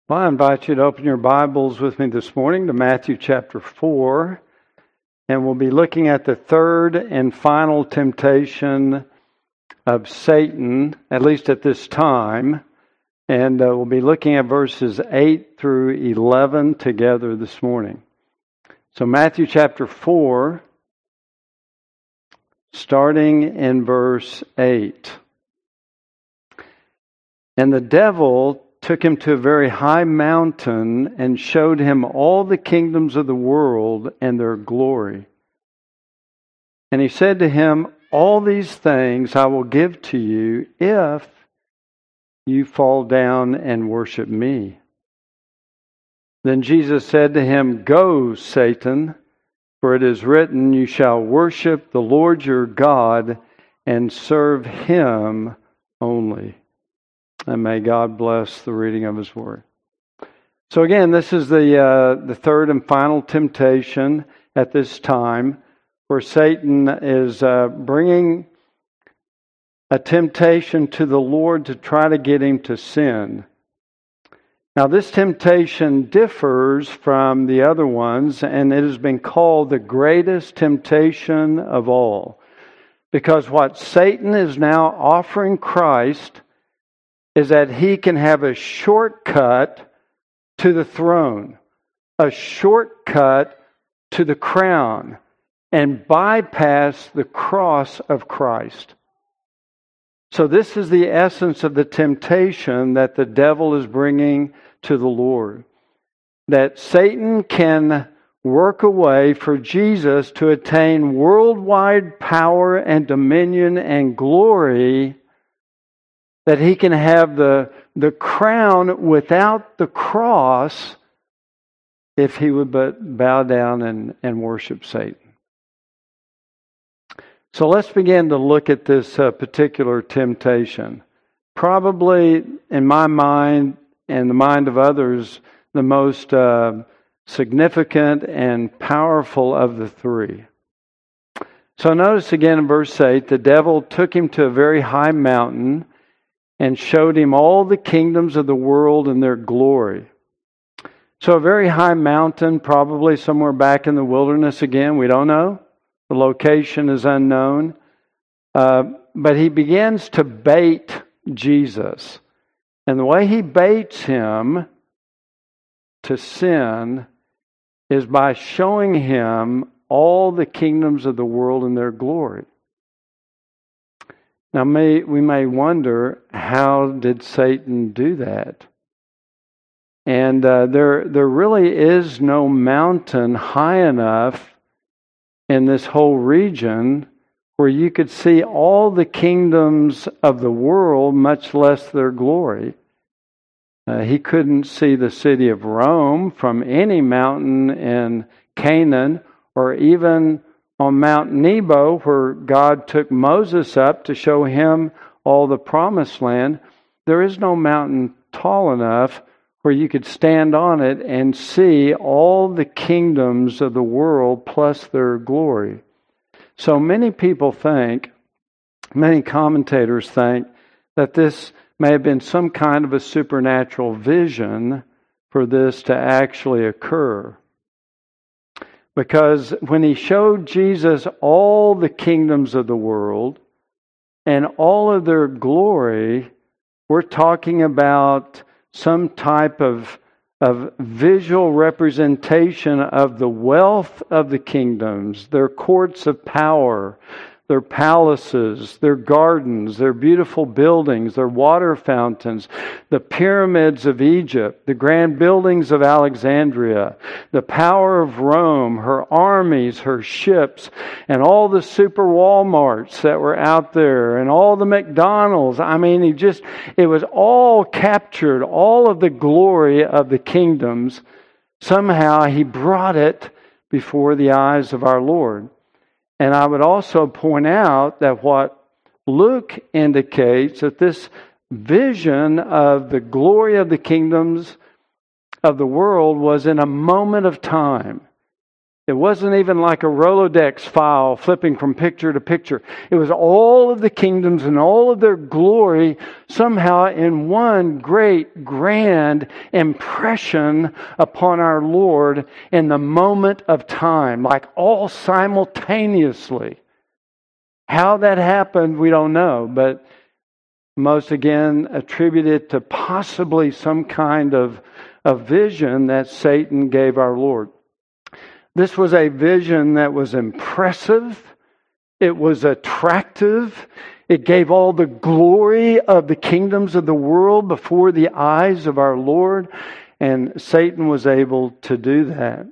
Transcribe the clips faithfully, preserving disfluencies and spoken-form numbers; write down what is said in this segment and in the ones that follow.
Well, I invite you to open your Bibles with me this morning to Matthew chapter four, and we'll be looking at the third and final temptation of Satan, at least at this time, and uh, we'll be looking at verses eight through eleven together this morning. So Matthew chapter four, starting in verse eight. And the devil took him to a very high mountain and showed him all the kingdoms of the world and their glory. And he said to him, "All these things I will give to you if you fall down and worship me." Then Jesus said to him, "Go, Satan, for it is written, you shall worship the Lord your God and serve him only." And may God bless the reading of His Word. So again, this is the uh, the third and final temptation at this time, where Satan is uh, bringing a temptation to the Lord to try to get Him to sin. Now, this temptation differs from the other ones, and it has been called the greatest temptation of all. Because what Satan is now offering Christ is that he can have a shortcut to the throne, a shortcut to the crown, and bypass the cross of Christ. So this is the essence of the temptation that the devil is bringing to the Lord. That Satan can work a way for Jesus to attain worldwide power and dominion and glory, that he can have the, the crown without the cross if he would but bow down and, and worship Satan. So let's begin to look at this uh, particular temptation. Probably, in my mind and the mind of others, the most uh, significant and powerful of the three. So notice again in verse eight, the devil took him to a very high mountain and showed him all the kingdoms of the world and their glory. So a very high mountain, probably somewhere back in the wilderness again, we don't know. The location is unknown. Uh, but he begins to bait Jesus. And the way he baits him to sin is by showing him all the kingdoms of the world and their glory. Now, may, we may wonder, how did Satan do that? And uh, there, there really is no mountain high enough in this whole region where you could see all the kingdoms of the world, much less their glory. Uh, he couldn't see the city of Rome from any mountain in Canaan, or even on Mount Nebo, where God took Moses up to show him all the promised land. There is no mountain tall enough where you could stand on it and see all the kingdoms of the world plus their glory. So many people think, many commentators think, that this may have been some kind of a supernatural vision for this to actually occur. Because when he showed Jesus all the kingdoms of the world and all of their glory, we're talking about some type of, of visual representation of the wealth of the kingdoms, their courts of power, their palaces, their gardens, their beautiful buildings, their water fountains, the pyramids of Egypt, the grand buildings of Alexandria, the power of Rome, her armies, her ships, and all the super Walmarts that were out there, and all the McDonald's. I mean, he just, it was all captured, all of the glory of the kingdoms. Somehow he brought it before the eyes of our Lord. And I would also point out that what Luke indicates, that this vision of the glory of the kingdoms of the world was in a moment of time. It wasn't even like a Rolodex file flipping from picture to picture. It was all of the kingdoms and all of their glory somehow in one great, grand impression upon our Lord in the moment of time, like all simultaneously. How that happened, we don't know, but most again attribute it to possibly some kind of, of vision that Satan gave our Lord. This was a vision that was impressive. It was attractive. It gave all the glory of the kingdoms of the world before the eyes of our Lord. And Satan was able to do that.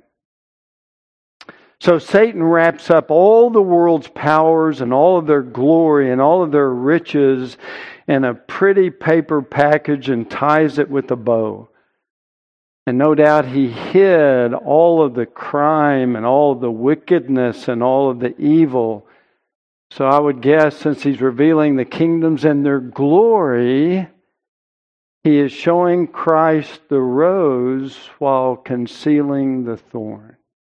So Satan wraps up all the world's powers and all of their glory and all of their riches in a pretty paper package and ties it with a bow. And no doubt he hid all of the crime and all of the wickedness and all of the evil. So I would guess, since he's revealing the kingdoms and their glory, he is showing Christ the rose while concealing the thorn.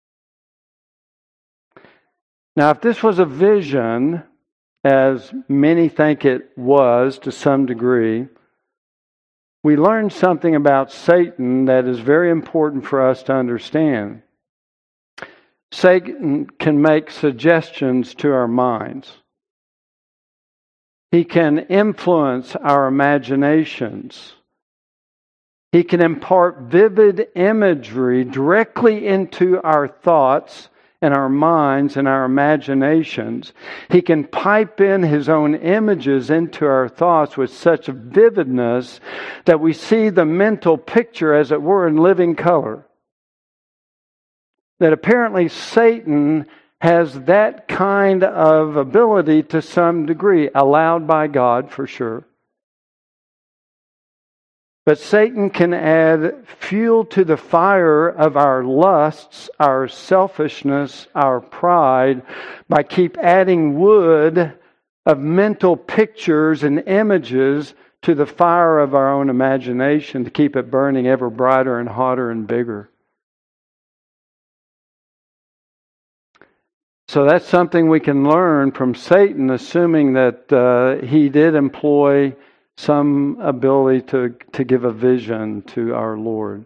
Now, if this was a vision, as many think it was to some degree, we learn something about Satan that is very important for us to understand. Satan can make suggestions to our minds. He can influence our imaginations. He can impart vivid imagery directly into our thoughts and our minds and our imaginations. He can pipe in his own images into our thoughts with such vividness that we see the mental picture, as it were, in living color. That apparently Satan has that kind of ability to some degree, allowed by God for sure. But Satan can add fuel to the fire of our lusts, our selfishness, our pride, by keep adding wood of mental pictures and images to the fire of our own imagination to keep it burning ever brighter and hotter and bigger. So that's something we can learn from Satan, assuming that uh, he did employ some ability to, to give a vision to our Lord.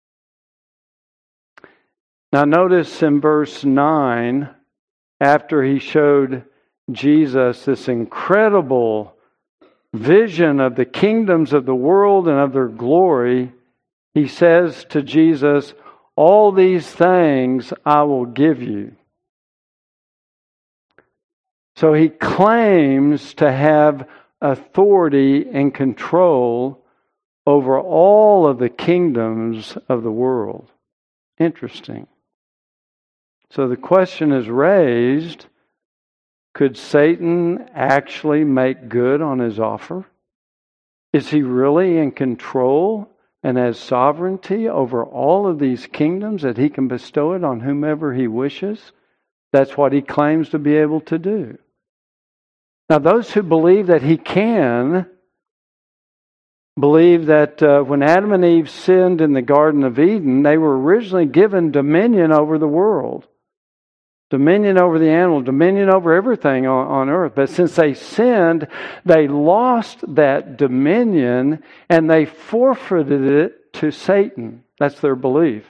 Now notice in verse nine, after he showed Jesus this incredible vision of the kingdoms of the world and of their glory, he says to Jesus, "All these things I will give you." So he claims to have authority and control over all of the kingdoms of the world. Interesting. So the question is raised, could Satan actually make good on his offer? Is he really in control and has sovereignty over all of these kingdoms that he can bestow it on whomever he wishes? That's what he claims to be able to do. Now, those who believe that he can believe that uh, when Adam and Eve sinned in the Garden of Eden, they were originally given dominion over the world, dominion over the animal, dominion over everything on, on earth. But since they sinned, they lost that dominion and they forfeited it to Satan. That's their belief.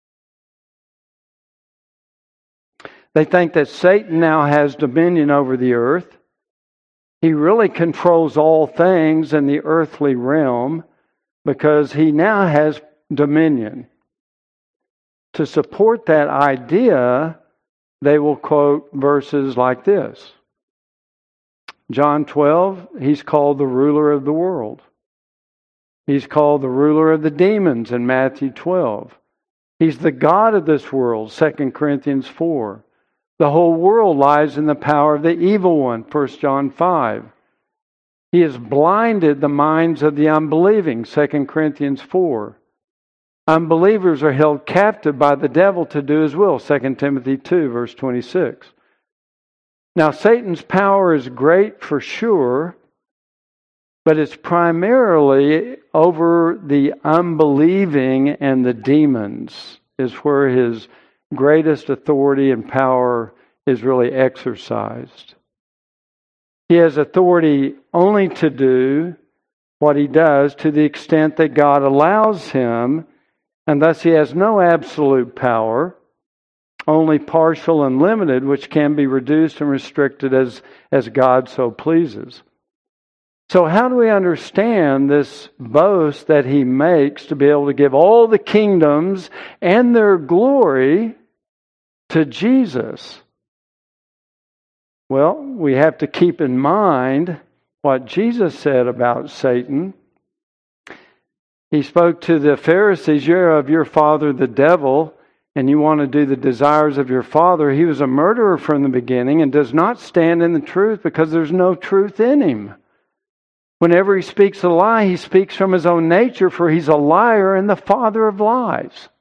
They think that Satan now has dominion over the earth. He really controls all things in the earthly realm because he now has dominion. To support that idea, they will quote verses like this. John twelve, he's called the ruler of the world. He's called the ruler of the demons in Matthew twelve. He's the God of this world, Second Corinthians four. The whole world lies in the power of the evil one, First John five. He has blinded the minds of the unbelieving, Second Corinthians four. Unbelievers are held captive by the devil to do his will, Second Timothy two, verse twenty-six. Now, Satan's power is great for sure, but it's primarily over the unbelieving and the demons is where his greatest authority and power is really exercised. He has authority only to do what he does to the extent that God allows him, and thus he has no absolute power, only partial and limited, which can be reduced and restricted as, as God so pleases. So how do we understand this boast that he makes to be able to give all the kingdoms and their glory to Jesus? Well, we have to keep in mind what Jesus said about Satan. He spoke to the Pharisees, "You're of your father the devil, and you want to do the desires of your father. He was a murderer from the beginning and does not stand in the truth because there's no truth in him. Whenever he speaks a lie, he speaks from his own nature, for he's a liar and the father of lies."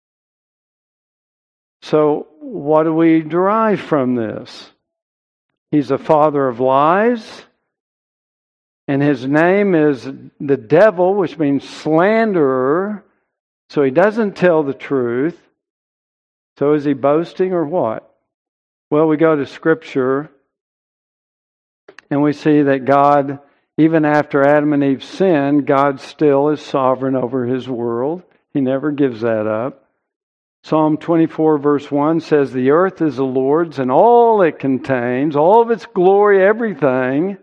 So, what do we derive from this? He's a father of lies, and his name is the devil, which means slanderer. So he doesn't tell the truth. So is he boasting or what? Well, we go to Scripture and we see that God, even after Adam and Eve sinned, God still is sovereign over his world. He never gives that up. Psalm twenty-four verse one says, "The earth is the Lord's and all it contains, all of its glory, everything."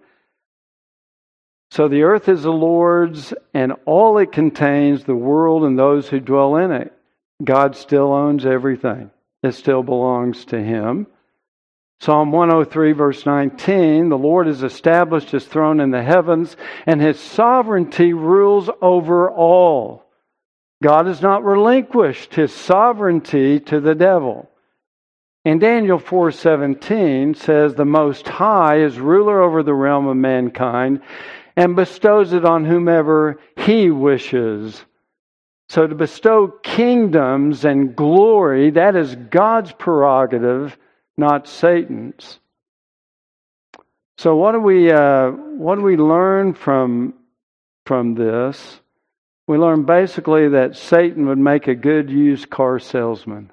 So the earth is the Lord's and all it contains, the world and those who dwell in it. God still owns everything. It still belongs to him. Psalm one oh three verse nineteen, "The Lord has established his throne in the heavens, and his sovereignty rules over all." God has not relinquished his sovereignty to the devil. And Daniel four seventeen says, "The Most High is ruler over the realm of mankind and bestows it on whomever he wishes." So to bestow kingdoms and glory, that is God's prerogative, not Satan's. So what do we uh, what do we learn from from this? We learn basically that Satan would make a good used car salesman.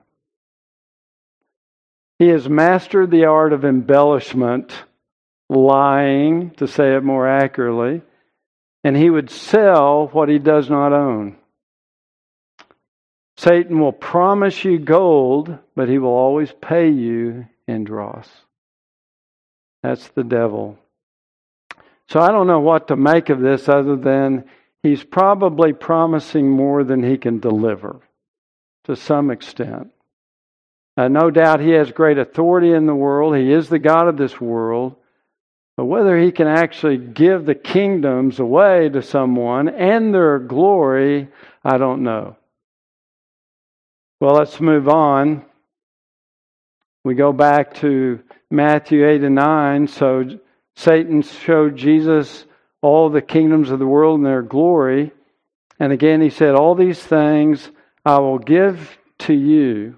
He has mastered the art of embellishment, lying, to say it more accurately, and he would sell what he does not own. Satan will promise you gold, but he will always pay you in dross. That's the devil. So I don't know what to make of this other than he's probably promising more than he can deliver, to some extent. Uh, no doubt he has great authority in the world. He is the God of this world. But whether he can actually give the kingdoms away to someone and their glory, I don't know. Well, let's move on. We go back to Matthew eight and nine. So Satan showed Jesus all the kingdoms of the world and their glory. And again, he said, "All these things I will give to you."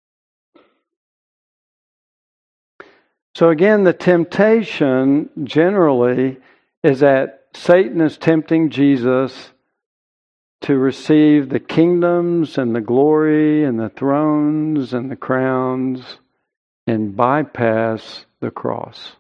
So again, the temptation generally is that Satan is tempting Jesus to receive the kingdoms and the glory and the thrones and the crowns and bypass the cross.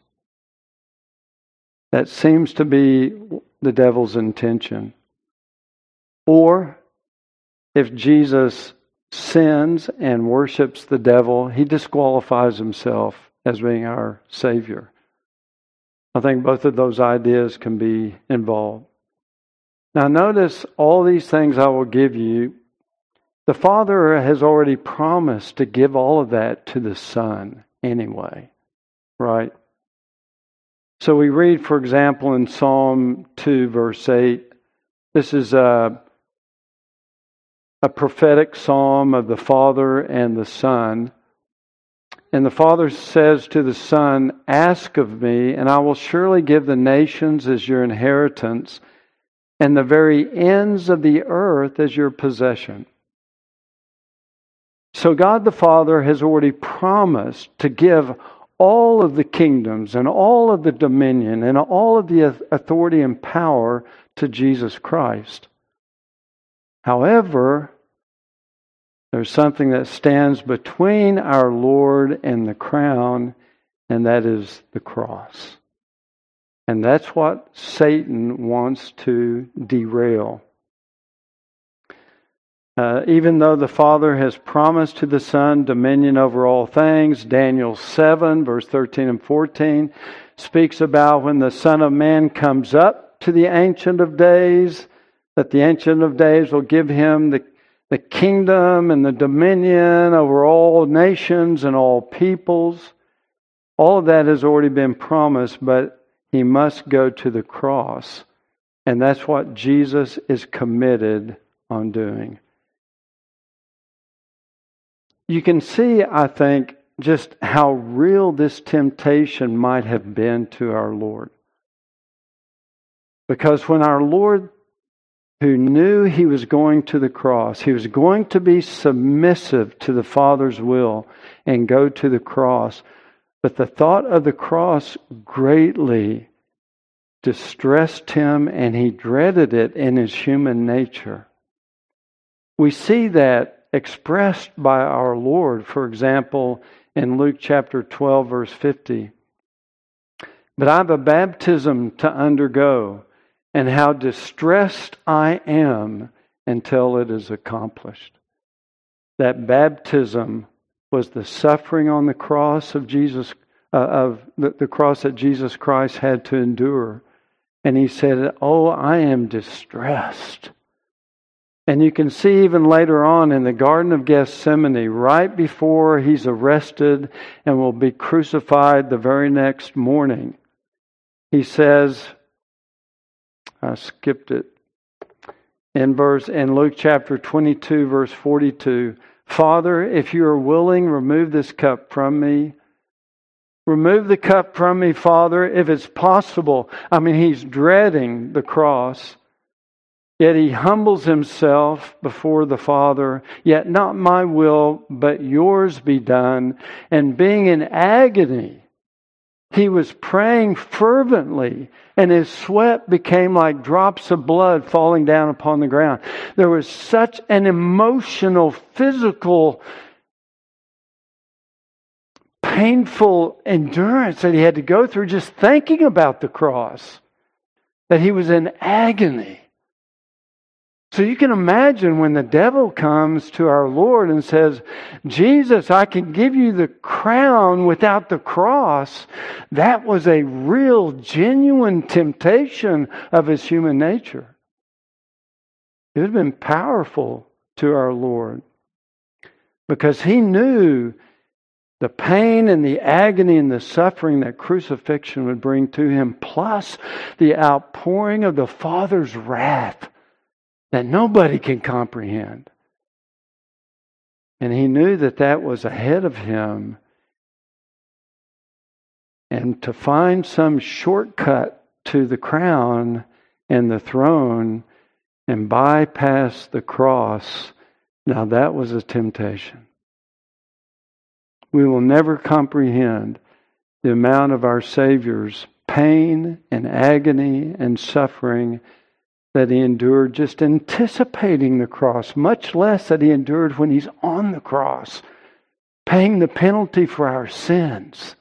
That seems to be the devil's intention. Or, if Jesus sins and worships the devil, he disqualifies himself as being our Savior. I think both of those ideas can be involved. Now notice, all these things I will give you. The Father has already promised to give all of that to the Son anyway, right? So we read, for example, in Psalm two, verse eight, this is a, a prophetic psalm of the Father and the Son. And the Father says to the Son, "Ask of me, and I will surely give the nations as your inheritance, and the very ends of the earth as your possession." So God the Father has already promised to give all of the kingdoms and all of the dominion and all of the authority and power to Jesus Christ. However, There's something that stands between our Lord and the crown, and that is the cross. And that's what Satan wants to derail. Uh, even though the Father has promised to the Son dominion over all things, Daniel seven, verse thirteen and fourteen, speaks about when the Son of Man comes up to the Ancient of Days, that the Ancient of Days will give him the, the kingdom and the dominion over all nations and all peoples. All of that has already been promised, but he must go to the cross. And that's what Jesus is committed on doing. You can see, I think, just how real this temptation might have been to our Lord. Because when our Lord, who knew He was going to the cross, He was going to be submissive to the Father's will and go to the cross, but the thought of the cross greatly distressed Him and He dreaded it in His human nature. We see that expressed by our Lord, for example, in Luke chapter twelve, verse fifty. But I have a baptism to undergo, and how distressed I am until it is accomplished. That baptism was the suffering on the cross of Jesus, uh, of the, the cross that Jesus Christ had to endure. And He said, "Oh, I am distressed." And you can see even later on in the Garden of Gethsemane, right before He's arrested and will be crucified the very next morning, He says, I skipped it, in verse in Luke chapter twenty-two, verse forty-two, "Father, if you are willing, remove this cup from me. Remove the cup from me, Father, if it's possible." I mean, He's dreading the cross. Yet He humbles Himself before the Father. "Yet not my will, but yours be done." And being in agony, He was praying fervently, and His sweat became like drops of blood falling down upon the ground. There was such an emotional, physical, painful endurance that He had to go through just thinking about the cross, that He was in agony. So you can imagine when the devil comes to our Lord and says, "Jesus, I can give you the crown without the cross." That was a real, genuine temptation of His human nature. It would have been powerful to our Lord, because He knew the pain and the agony and the suffering that crucifixion would bring to Him, plus the outpouring of the Father's wrath that nobody can comprehend. And He knew that that was ahead of Him. And to find some shortcut to the crown and the throne and bypass the cross, now that was a temptation. We will never comprehend the amount of our Savior's pain and agony and suffering that He endured just anticipating the cross, much less that He endured when He's on the cross, paying the penalty for our sins.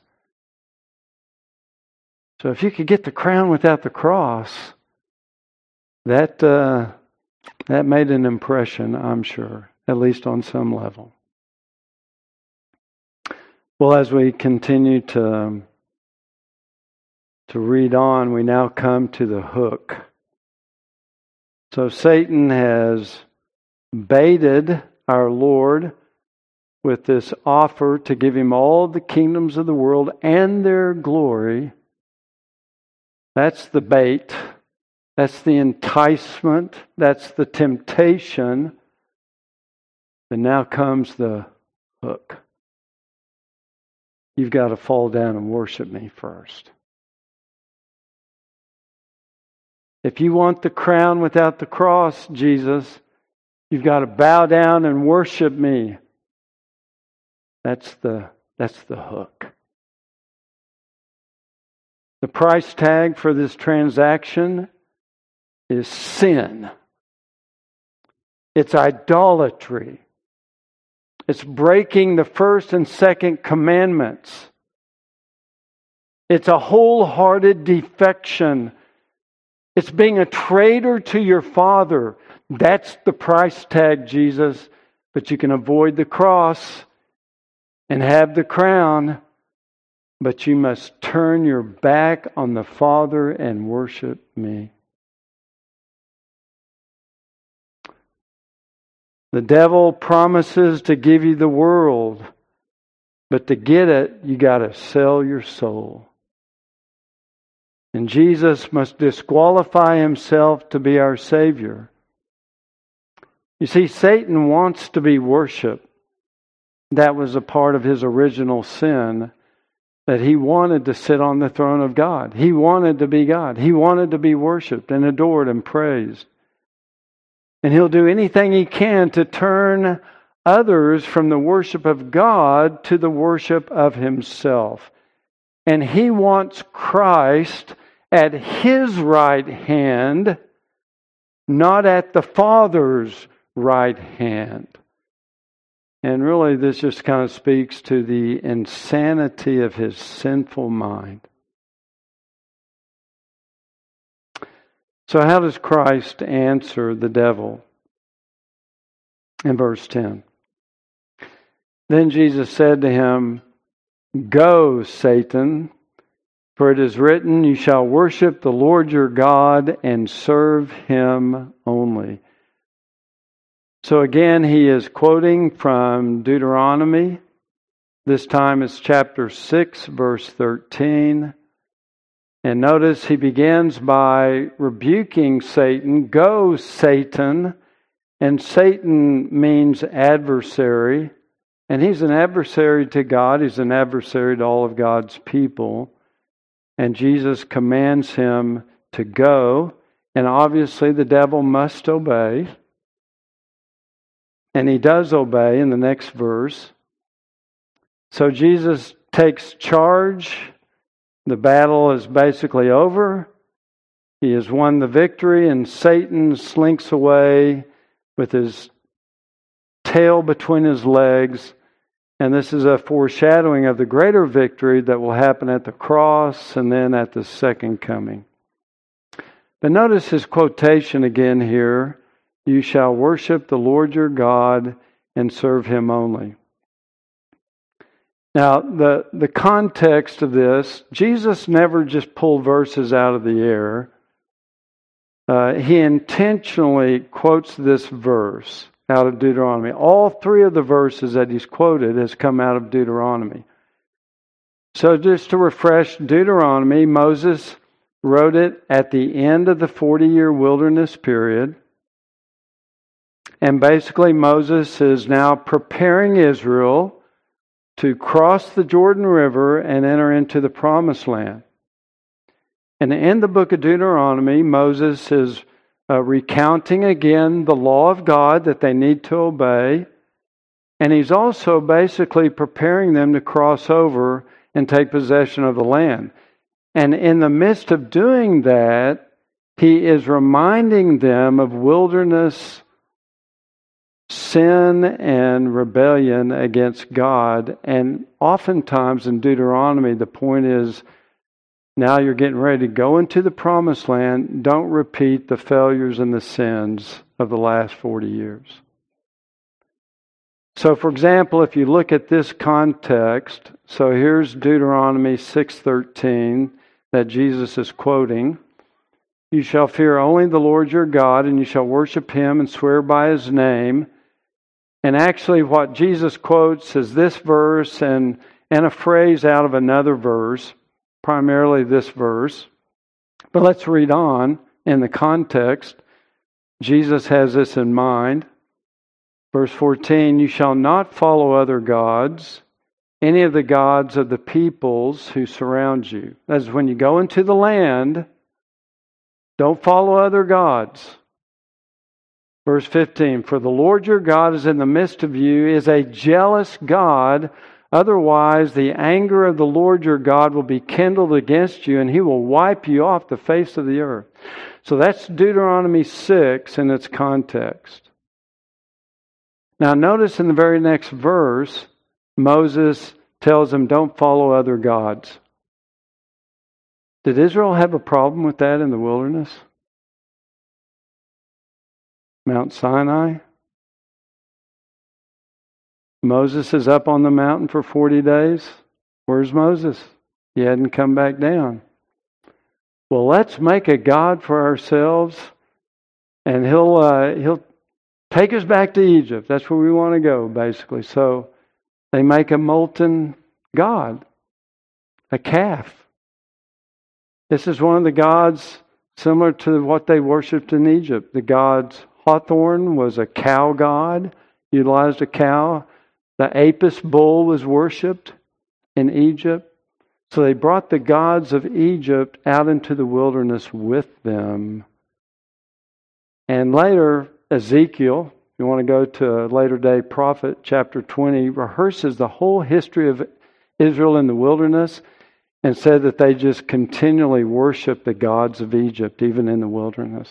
So if you could get the crown without the cross, that uh, that made an impression, I'm sure, at least on some level. Well, as we continue to, to read on, we now come to the hook. So Satan has baited our Lord with this offer to give Him all the kingdoms of the world and their glory. That's the bait. That's the enticement. That's the temptation. And now comes the hook. You've got to fall down and worship me first. If you want the crown without the cross, Jesus, you've got to bow down and worship me. That's the, that's the hook. The price tag for this transaction is sin. It's idolatry. It's breaking the first and second commandments. It's a wholehearted defection. It's being a traitor to your Father. That's the price tag, Jesus. But you can avoid the cross and have the crown, but you must turn your back on the Father and worship me. The devil promises to give you the world, but to get it, you got to sell your soul. And Jesus must disqualify himself to be our Savior. You see, Satan wants to be worshiped. That was a part of his original sin, that he wanted to sit on the throne of God. He wanted to be God. He wanted to be worshiped and adored and praised. And he'll do anything he can to turn others from the worship of God to the worship of himself. And he wants Christ at his right hand, not at the Father's right hand. And really, this just kind of speaks to the insanity of his sinful mind. So how does Christ answer the devil? In verse ten. Then Jesus said to him, "Go, Satan, for it is written, you shall worship the Lord your God and serve him only." So again, he is quoting from Deuteronomy. This time it's chapter six, verse thirteen. And notice he begins by rebuking Satan. Go, Satan. And Satan means adversary. And he's an adversary to God. He's an adversary to all of God's people. And Jesus commands him to go. And obviously the devil must obey. And he does obey in the next verse. So Jesus takes charge. The battle is basically over. He has won the victory, and Satan slinks away with his tail between his legs. And this is a foreshadowing of the greater victory that will happen at the cross and then at the second coming. But notice his quotation again here. You shall worship the Lord your God and serve him only. Now, the, the context of this, Jesus never just pulled verses out of the air. Uh, he intentionally quotes this verse out of Deuteronomy. All three of the verses that he's quoted has come out of Deuteronomy. So just to refresh Deuteronomy, Moses wrote it at the end of the forty-year wilderness period. And basically Moses is now preparing Israel to cross the Jordan River and enter into the Promised Land. And in the book of Deuteronomy, Moses is uh, recounting again the law of God that they need to obey. And he's also basically preparing them to cross over and take possession of the land. And in the midst of doing that, he is reminding them of wilderness sin and rebellion against God. And oftentimes in Deuteronomy, the point is, now you're getting ready to go into the Promised Land. Don't repeat the failures and the sins of the last forty years. So, for example, if you look at this context, so here's Deuteronomy six thirteen that Jesus is quoting. You shall fear only the Lord your God, and you shall worship him and swear by his name. And actually what Jesus quotes is this verse and, and a phrase out of another verse, primarily this verse. But let's read on in the context. Jesus has this in mind. Verse fourteen, you shall not follow other gods, any of the gods of the peoples who surround you. That is, when you go into the land, don't follow other gods. Verse fifteen, for the Lord your God is in the midst of you, is a jealous God. Otherwise, the anger of the Lord your God will be kindled against you, and he will wipe you off the face of the earth. So that's Deuteronomy six in its context. Now notice in the very next verse, Moses tells them, don't follow other gods. Did Israel have a problem with that in the wilderness? Mount Sinai? Moses is up on the mountain for forty days. Where's Moses? He hadn't come back down. Well, let's make a god for ourselves, and he'll uh, he'll take us back to Egypt. That's where we want to go, basically. So they make a molten god, a calf. This is one of the gods similar to what they worshipped in Egypt. The god Hathor was a cow god, utilized a cow. The Apis bull was worshipped in Egypt. So they brought the gods of Egypt out into the wilderness with them. And later, Ezekiel, if you want to go to a later day prophet, chapter twenty, rehearses the whole history of Israel in the wilderness and said that they just continually worship the gods of Egypt, even in the wilderness.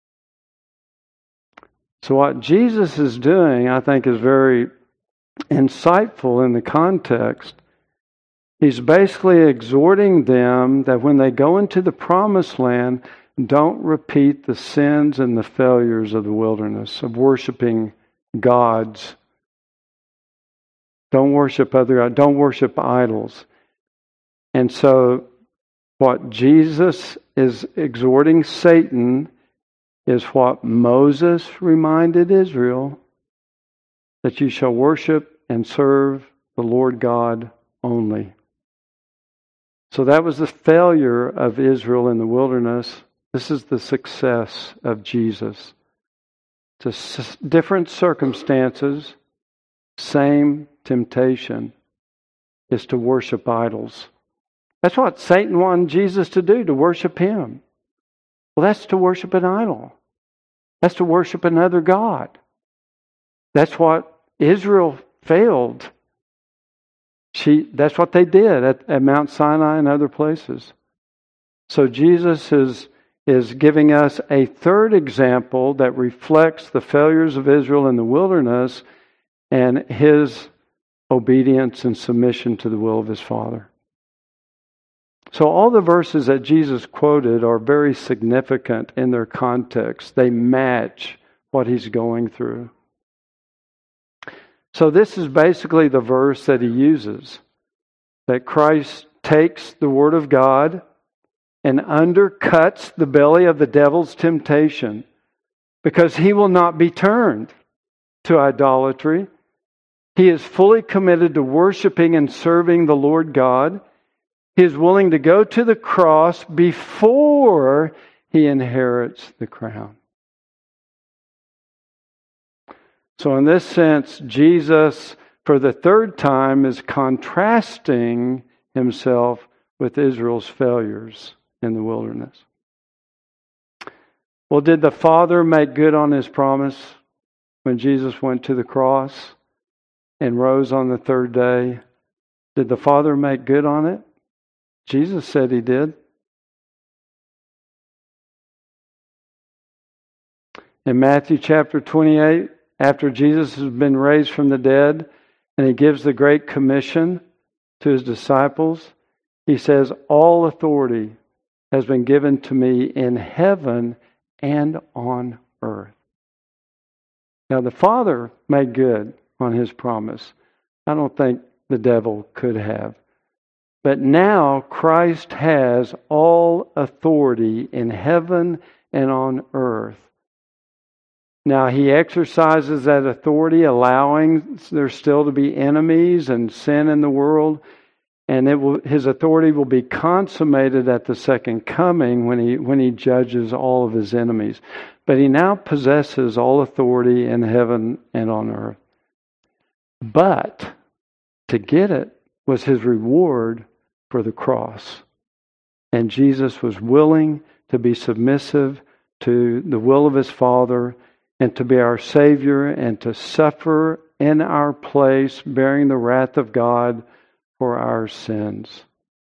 So what Jesus is doing, I think, is very insightful in the context. He's basically exhorting them that when they go into the promised land, don't repeat the sins and the failures of the wilderness, of worshiping gods. Don't worship other gods. Don't worship idols. And so what Jesus is exhorting Satan is what Moses reminded Israel, that you shall worship and serve the Lord God only. So that was the failure of Israel in the wilderness. This is the success of Jesus. It's different circumstances, same temptation, is to worship idols. That's what Satan wanted Jesus to do, to worship him. Well, that's to worship an idol. That's to worship another god. That's what Israel failed. She, that's what they did at, at Mount Sinai and other places. So Jesus is, is giving us a third example that reflects the failures of Israel in the wilderness and his obedience and submission to the will of his Father. So all the verses that Jesus quoted are very significant in their context. They match what he's going through. So this is basically the verse that he uses, that Christ takes the Word of God and undercuts the belly of the devil's temptation, because he will not be turned to idolatry. He is fully committed to worshiping and serving the Lord God. He is willing to go to the cross before he inherits the crown. So in this sense, Jesus, for the third time, is contrasting himself with Israel's failures in the wilderness. Well, did the Father make good on his promise when Jesus went to the cross and rose on the third day? Did the Father make good on it? Jesus said he did. In Matthew chapter twenty-eight, after Jesus has been raised from the dead and he gives the Great Commission to his disciples, he says, all authority has been given to me in heaven and on earth. Now the Father made good on his promise. I don't think the devil could have. But now Christ has all authority in heaven and on earth. Now he exercises that authority, allowing there still to be enemies and sin in the world. And it will, his authority will be consummated at the second coming when he, when he judges all of his enemies. But he now possesses all authority in heaven and on earth. But to get it was his reward for the cross. And Jesus was willing to be submissive to the will of his Father and to be our Savior and to suffer in our place, bearing the wrath of God for our sins.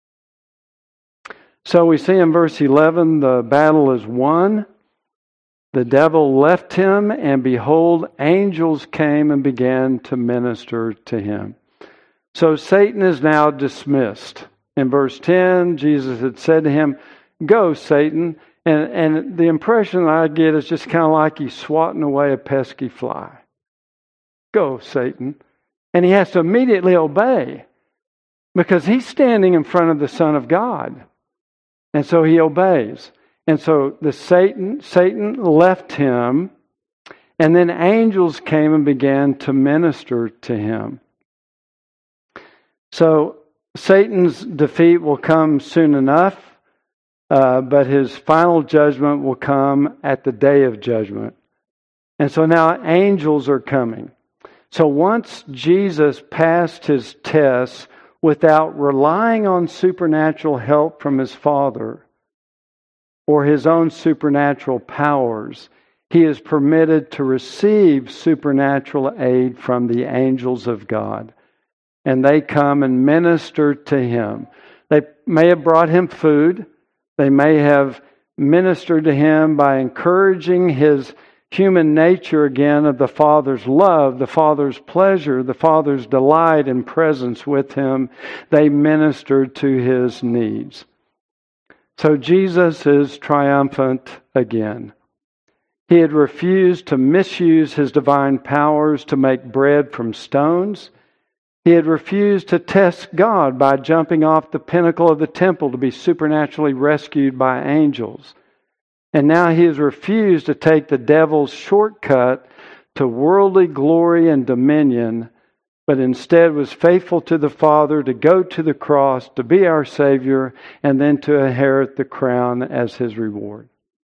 So we see in verse eleven, the battle is won. The devil left him, and behold, angels came and began to minister to him. So Satan is now dismissed. In verse ten, Jesus had said to him, "Go, Satan." And, and the impression I get is just kind of like he's swatting away a pesky fly. "Go, Satan." And he has to immediately obey because he's standing in front of the Son of God. And so he obeys. And so the Satan, Satan left him, and then angels came and began to minister to him. So Satan's defeat will come soon enough, uh, but his final judgment will come at the day of judgment. And so now angels are coming. So once Jesus passed his tests without relying on supernatural help from his Father or his own supernatural powers, he is permitted to receive supernatural aid from the angels of God. And they come and minister to him. They may have brought him food. They may have ministered to him by encouraging his human nature again of the Father's love, the Father's pleasure, the Father's delight and presence with him. They ministered to his needs. So Jesus is triumphant again. He had refused to misuse his divine powers to make bread from stones. He had refused to test God by jumping off the pinnacle of the temple to be supernaturally rescued by angels. And now he has refused to take the devil's shortcut to worldly glory and dominion, but instead was faithful to the Father to go to the cross, to be our Savior, and then to inherit the crown as his reward.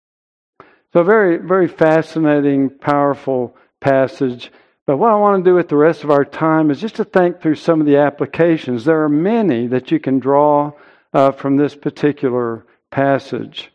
So very, very fascinating, powerful passage. But what I want to do with the rest of our time is just to think through some of the applications. There are many that you can draw uh, from this particular passage.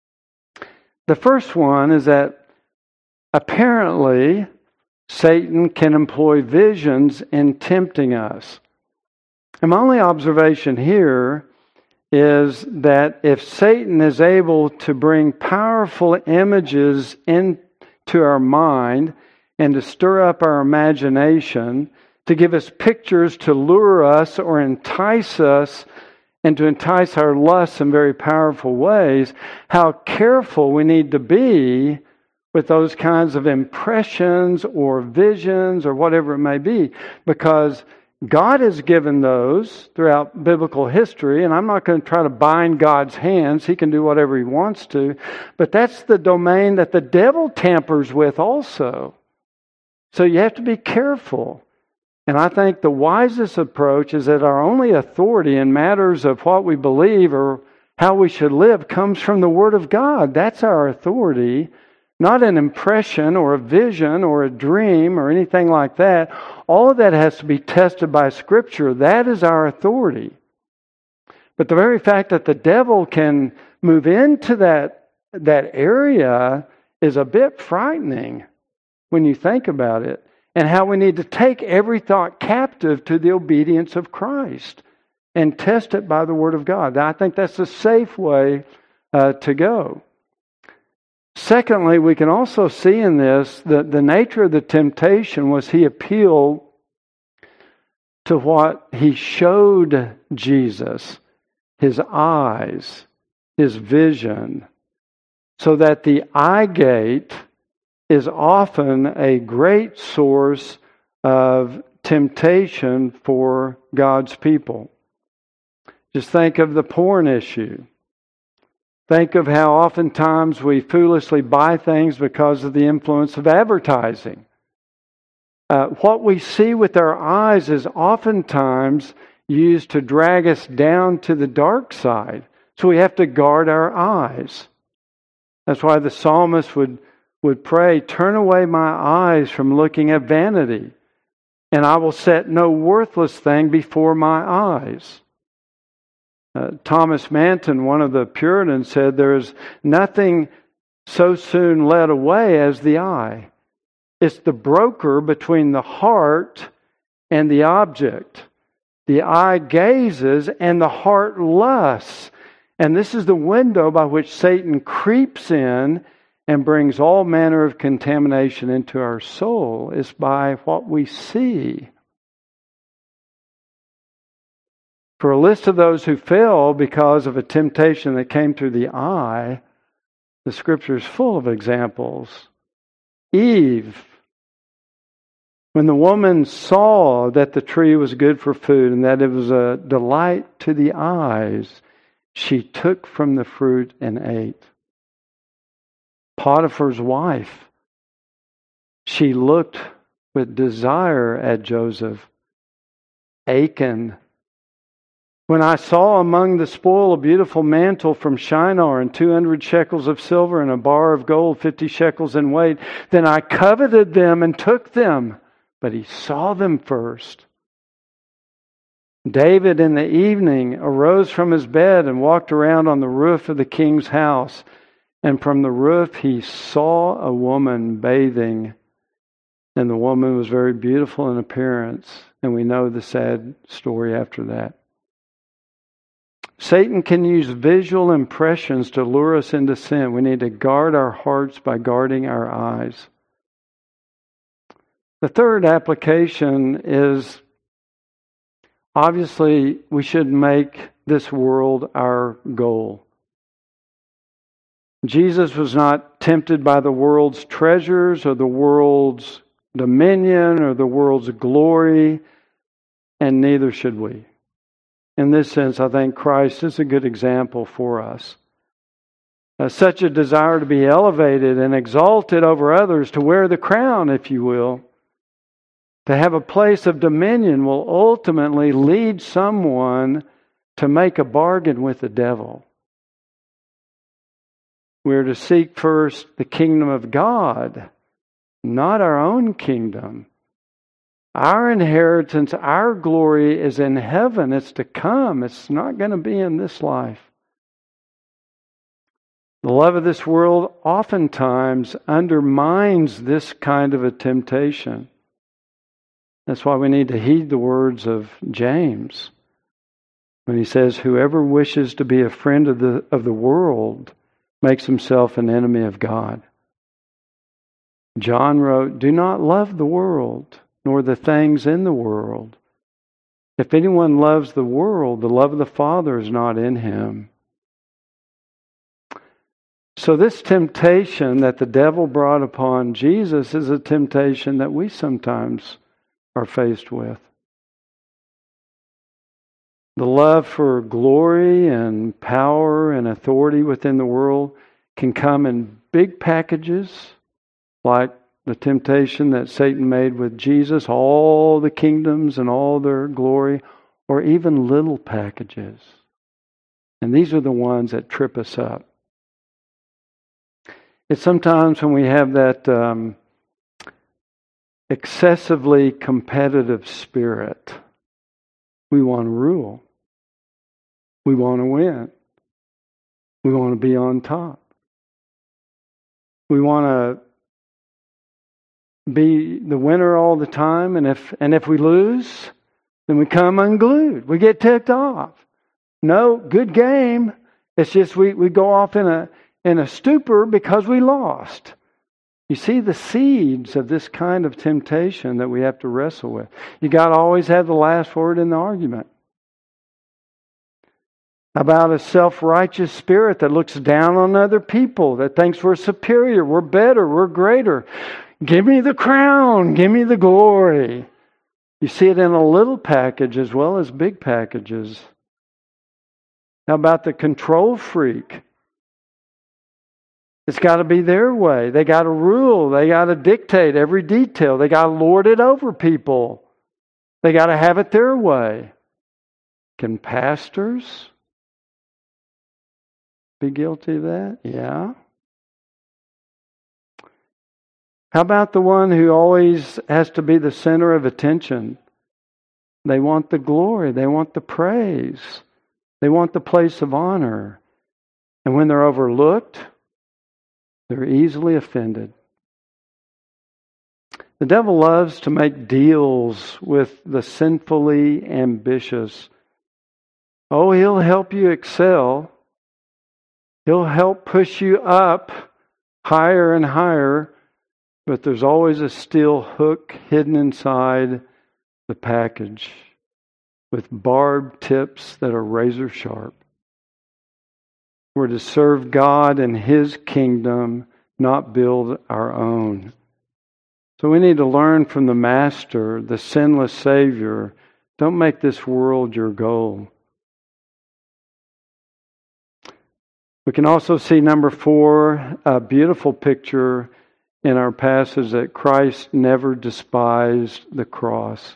The first one is that apparently Satan can employ visions in tempting us. And my only observation here is that if Satan is able to bring powerful images into our mind and to stir up our imagination, to give us pictures to lure us or entice us and to entice our lusts in very powerful ways, how careful we need to be with those kinds of impressions or visions or whatever it may be. Because God has given those throughout biblical history, and I'm not going to try to bind God's hands. He can do whatever he wants to. But that's the domain that the devil tampers with also. So you have to be careful. And I think the wisest approach is that our only authority in matters of what we believe or how we should live comes from the Word of God. That's our authority, not an impression or a vision or a dream or anything like that. All of that has to be tested by Scripture. That is our authority. But the very fact that the devil can move into that, that area is a bit frightening when you think about it. And how we need to take every thought captive to the obedience of Christ and test it by the Word of God. I think that's a safe way uh, to go. Secondly, we can also see in this that the nature of the temptation was he appealed to what he showed Jesus, his eyes, his vision, so that the eye gate is often a great source of temptation for God's people. Just think of the porn issue. Think of how oftentimes we foolishly buy things because of the influence of advertising. Uh, what we see with our eyes is oftentimes used to drag us down to the dark side. So we have to guard our eyes. That's why the psalmist would would pray, "Turn away my eyes from looking at vanity, and I will set no worthless thing before my eyes." Uh, Thomas Manton, one of the Puritans, said, "There is nothing so soon led away as the eye. It's the broker between the heart and the object. The eye gazes and the heart lusts." And this is the window by which Satan creeps in and brings all manner of contamination into our soul is by what we see. For a list of those who fell because of a temptation that came through the eye, the Scripture is full of examples. Eve, when the woman saw that the tree was good for food and that it was a delight to the eyes, she took from the fruit and ate. Potiphar's wife, she looked with desire at Joseph. Achan, when I saw among the spoil a beautiful mantle from Shinar and two hundred shekels of silver and a bar of gold, fifty shekels in weight, then I coveted them and took them. But he saw them first. David in the evening arose from his bed and walked around on the roof of the king's house. And from the roof he saw a woman bathing. And the woman was very beautiful in appearance. And we know the sad story after that. Satan can use visual impressions to lure us into sin. We need to guard our hearts by guarding our eyes. The third application is, obviously, we should make this world our goal. Jesus was not tempted by the world's treasures or the world's dominion or the world's glory, and neither should we. In this sense, I think Christ is a good example for us. Uh, such a desire to be elevated and exalted over others, to wear the crown, if you will, to have a place of dominion will ultimately lead someone to make a bargain with the devil. We're to seek first the kingdom of God, not our own kingdom. Our inheritance, our glory is in heaven. It's to come. It's not going to be in this life. The love of this world oftentimes undermines this kind of a temptation. That's why we need to heed the words of James when he says, whoever wishes to be a friend of the, of the world makes himself an enemy of God. John wrote, do not love the world, nor the things in the world. If anyone loves the world, the love of the Father is not in him. So this temptation that the devil brought upon Jesus is a temptation that we sometimes are faced with. The love for glory and power and authority within the world can come in big packages, like the temptation that Satan made with Jesus, all the kingdoms and all their glory, or even little packages. And these are the ones that trip us up. It's sometimes when we have that um, excessively competitive spirit, we want to rule. We want to win. We want to be on top. We want to be the winner all the time, and if and if we lose, then we come unglued. We get ticked off. No, good game. It's just we, we go off in a in a stupor because we lost. You see the seeds of this kind of temptation that we have to wrestle with. You got to always have the last word in the argument. About a self-righteous spirit that looks down on other people, that thinks we're superior, we're better, we're greater. Give me the crown, give me the glory. You see it in a little package as well as big packages. How about the control freak? It's got to be their way. They got to rule. They got to dictate every detail. They got to lord it over people. They got to have it their way. Can pastors be guilty of that? Yeah. How about the one who always has to be the center of attention? They want the glory. They want the praise. They want the place of honor. And when they're overlooked, they're easily offended. The devil loves to make deals with the sinfully ambitious. Oh, he'll help you excel. He'll help push you up higher and higher, but there's always a steel hook hidden inside the package with barbed tips that are razor sharp. We're to serve God and His kingdom, not build our own. So we need to learn from the Master, the sinless Savior. Don't make this world your goal. We can also see, number four, a beautiful picture in our passage that Christ never despised the cross.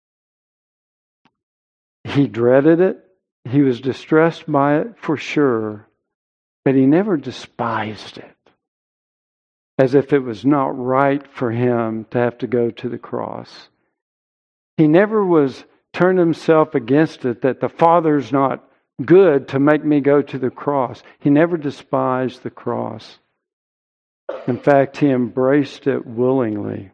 He dreaded it. He was distressed by it for sure, but He never despised it, as if it was not right for Him to have to go to the cross. He never was turned Himself against it, that the Father's not good to make me go to the cross. He never despised the cross. In fact, He embraced it willingly.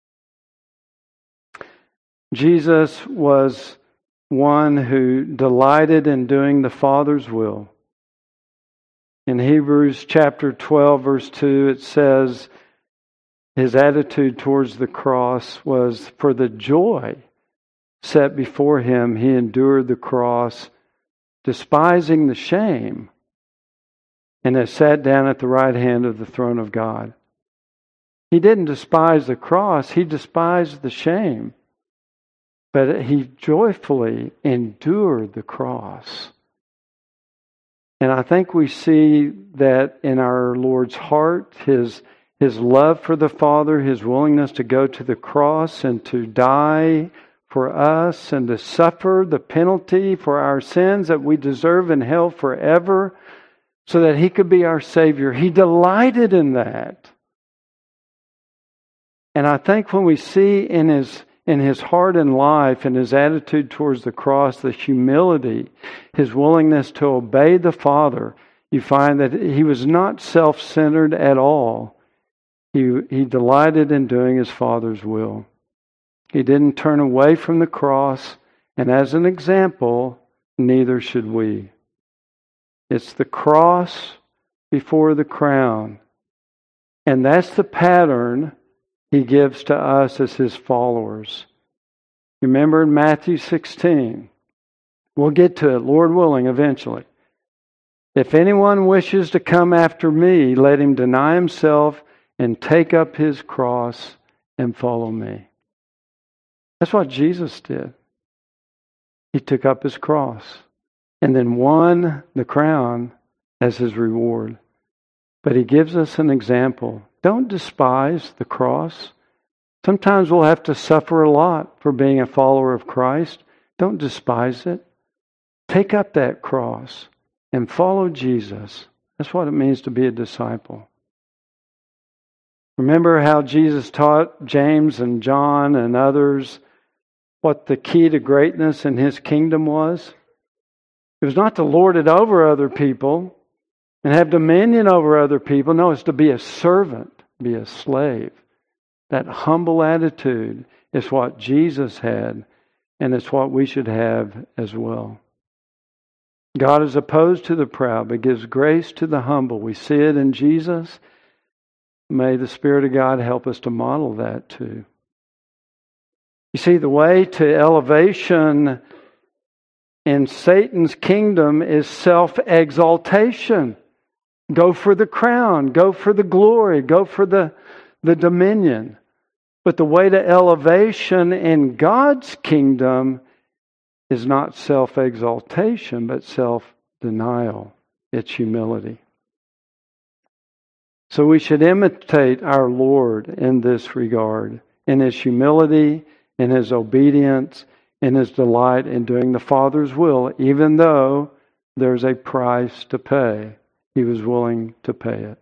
Jesus was one who delighted in doing the Father's will. In Hebrews chapter twelve, verse two, it says His attitude towards the cross was, for the joy set before Him, He endured the cross, despising the shame, and has sat down at the right hand of the throne of God. He didn't despise the cross, He despised the shame. But He joyfully endured the cross. And I think we see that in our Lord's heart, His, His love for the Father, His willingness to go to the cross and to die for us and to suffer the penalty for our sins that we deserve in hell forever, so that He could be our Savior. He delighted in that. And I think when we see in His in His heart and life and His attitude towards the cross, the humility, His willingness to obey the Father, you find that He was not self-centered at all. He, he delighted in doing His Father's will. He didn't turn away from the cross, and as an example, neither should we. It's the cross before the crown. And that's the pattern He gives to us as His followers. Remember in Matthew sixteen, we'll get to it, Lord willing, eventually. If anyone wishes to come after me, let him deny himself and take up his cross and follow me. That's what Jesus did. He took up His cross and then won the crown as His reward. But He gives us an example. Don't despise the cross. Sometimes we'll have to suffer a lot for being a follower of Christ. Don't despise it. Take up that cross and follow Jesus. That's what it means to be a disciple. Remember how Jesus taught James and John and others what the key to greatness in His kingdom was? It was not to lord it over other people and have dominion over other people. No, it's to be a servant, be a slave. That humble attitude is what Jesus had, and it's what we should have as well. God is opposed to the proud, but gives grace to the humble. We see it in Jesus. May the Spirit of God help us to model that too. You see, the way to elevation in Satan's kingdom is self-exaltation. Go for the crown. Go for the glory. Go for the, the dominion. But the way to elevation in God's kingdom is not self-exaltation, but self-denial. It's humility. So we should imitate our Lord in this regard, in His humility, in His obedience, in His delight in doing the Father's will, even though there's a price to pay. He was willing to pay it.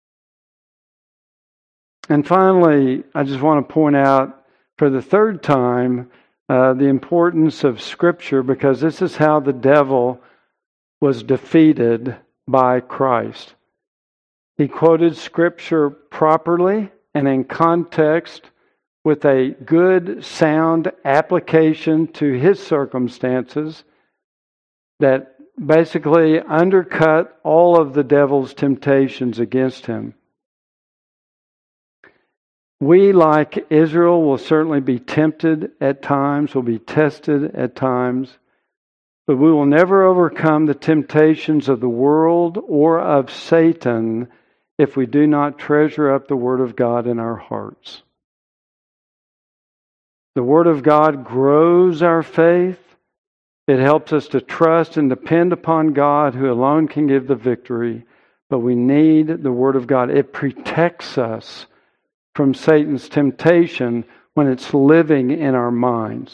And finally, I just want to point out for the third time uh, the importance of Scripture, because this is how the devil was defeated by Christ. He quoted Scripture properly and in context with a good, sound application to his circumstances that basically undercut all of the devil's temptations against him. We, like Israel, will certainly be tempted at times, will be tested at times, but we will never overcome the temptations of the world or of Satan if we do not treasure up the Word of God in our hearts. The Word of God grows our faith. It helps us to trust and depend upon God, who alone can give the victory. But we need the Word of God. It protects us from Satan's temptation when it's living in our minds.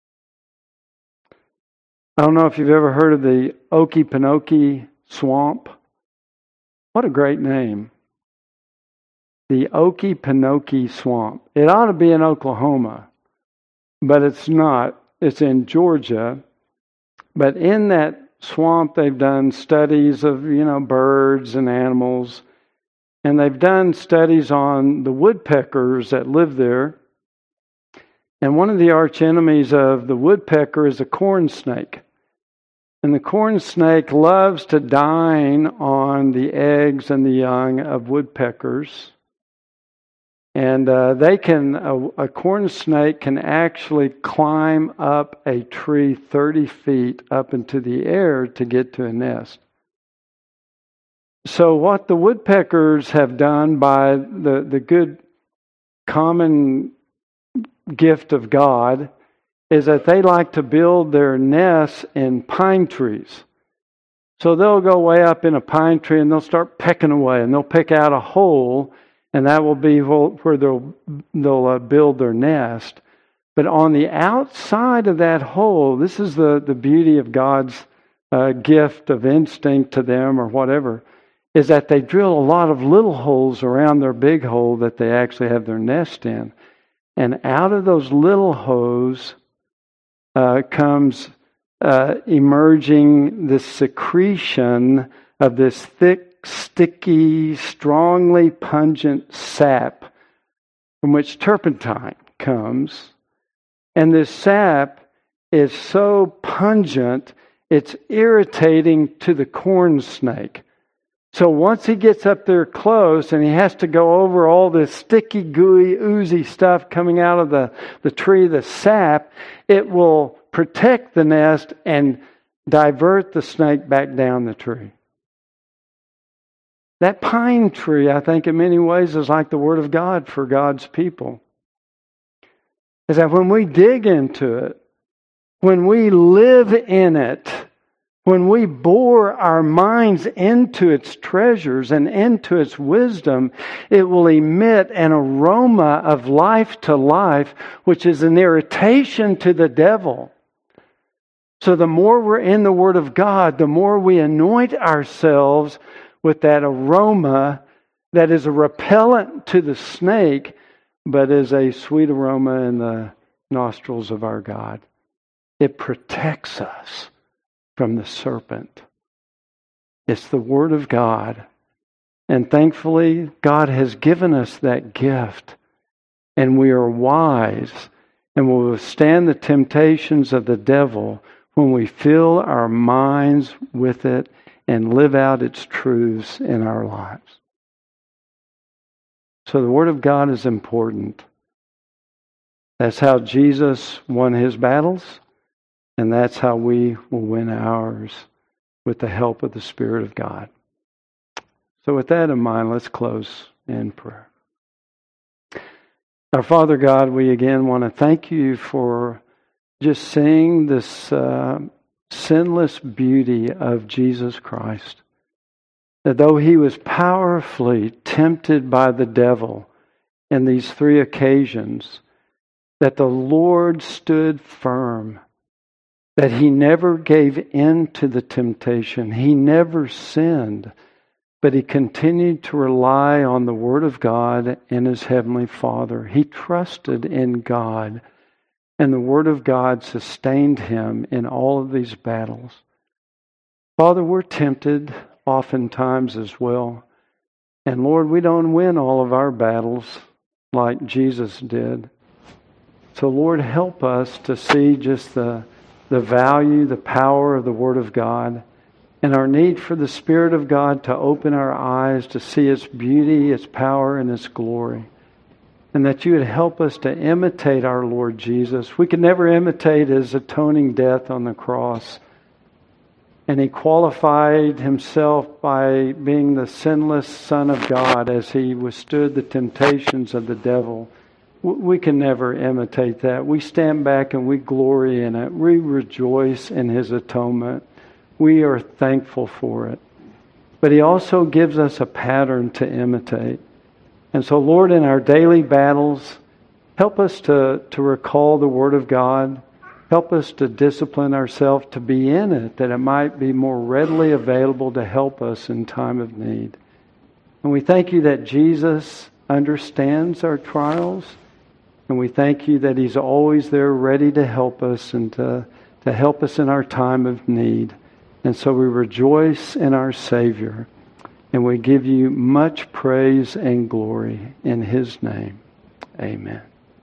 I don't know if you've ever heard of the Okefenokee Swamp. What a great name. The Okefenokee Swamp. It ought to be in Oklahoma, but it's not. It's in Georgia. But in that swamp, they've done studies of, you know, birds and animals. And they've done studies on the woodpeckers that live there. And one of the arch enemies of the woodpecker is a corn snake. And the corn snake loves to dine on the eggs and the young of woodpeckers. And uh, they can, a, a corn snake can actually climb up a tree thirty feet up into the air to get to a nest. So what the woodpeckers have done by the, the good common gift of God is that they like to build their nests in pine trees. So they'll go way up in a pine tree and they'll start pecking away, and they'll pick out a hole, and that will be where they'll, they'll uh, build their nest. But on the outside of that hole, this is the, the beauty of God's uh, gift of instinct to them or whatever, is that they drill a lot of little holes around their big hole that they actually have their nest in. And out of those little holes uh, comes uh, emerging this secretion of this thick, sticky, strongly pungent sap from which turpentine comes. And this sap is so pungent, it's irritating to the corn snake. So once he gets up there close and he has to go over all this sticky, gooey, oozy stuff coming out of the, the tree, the sap, it will protect the nest and divert the snake back down the tree. That pine tree, I think, in many ways is like the Word of God for God's people. Is that when we dig into it, when we live in it, when we bore our minds into its treasures and into its wisdom, it will emit an aroma of life to life, which is an irritation to the devil. So the more we're in the Word of God, the more we anoint ourselves with that aroma that is a repellent to the snake, but is a sweet aroma in the nostrils of our God. It protects us from the serpent. It's the Word of God. And thankfully, God has given us that gift. And we are wise and will withstand the temptations of the devil when we fill our minds with it and live out its truths in our lives. So the Word of God is important. That's how Jesus won His battles. And that's how we will win ours with the help of the Spirit of God. So with that in mind, let's close in prayer. Our Father God, we again want to thank you for just seeing this uh, sinless beauty of Jesus Christ. That though He was powerfully tempted by the devil in these three occasions, that the Lord stood firm. That He never gave in to the temptation. He never sinned. But He continued to rely on the Word of God and His Heavenly Father. He trusted in God. And the Word of God sustained Him in all of these battles. Father, we're tempted oftentimes as well. And Lord, we don't win all of our battles like Jesus did. So Lord, help us to see just the the value, the power of the Word of God, and our need for the Spirit of God to open our eyes to see its beauty, its power, and its glory. and that you would help us to imitate our Lord Jesus. We could never imitate His atoning death on the cross. And He qualified Himself by being the sinless Son of God as He withstood the temptations of the devil. We can never imitate that. We stand back and we glory in it. We rejoice in His atonement. We are thankful for it. But He also gives us a pattern to imitate. And so, Lord, in our daily battles, help us to, to recall the Word of God. Help us to discipline ourselves to be in it, that it might be more readily available to help us in time of need. And we thank You that Jesus understands our trials. And we thank You that He's always there ready to help us and to, to help us in our time of need. And so we rejoice in our Savior. And we give You much praise and glory in His name. Amen.